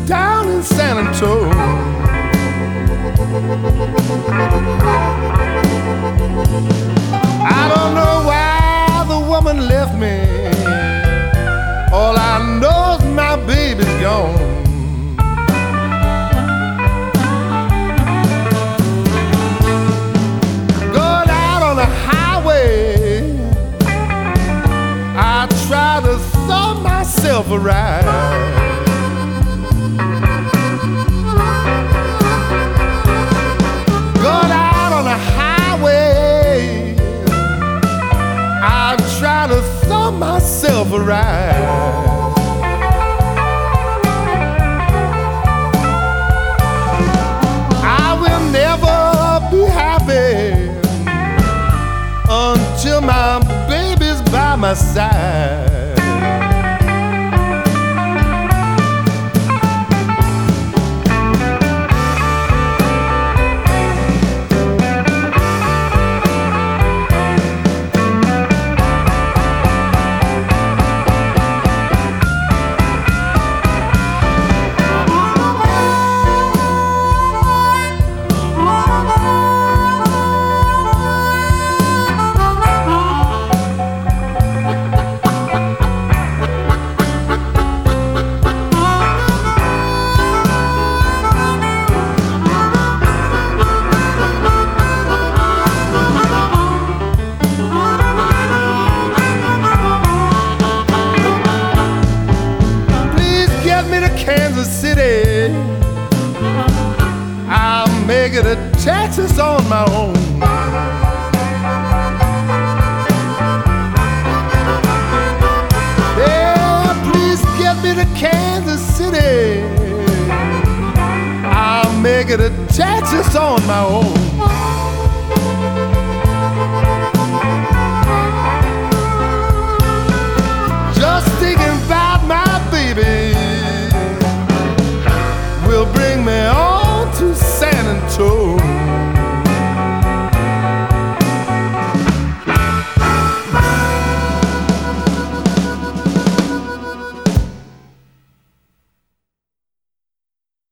down in San Antonio. I don't know why the woman left me. All I know is my baby's gone. Going out on the highway, I try to throw myself a ride. Going out on the highway, I try to throw myself a ride. I will never be happy until my baby's by my side. Kansas City, I'll make it to Texas on my own. Yeah, please get me to Kansas City, I'll make it to Texas on my own.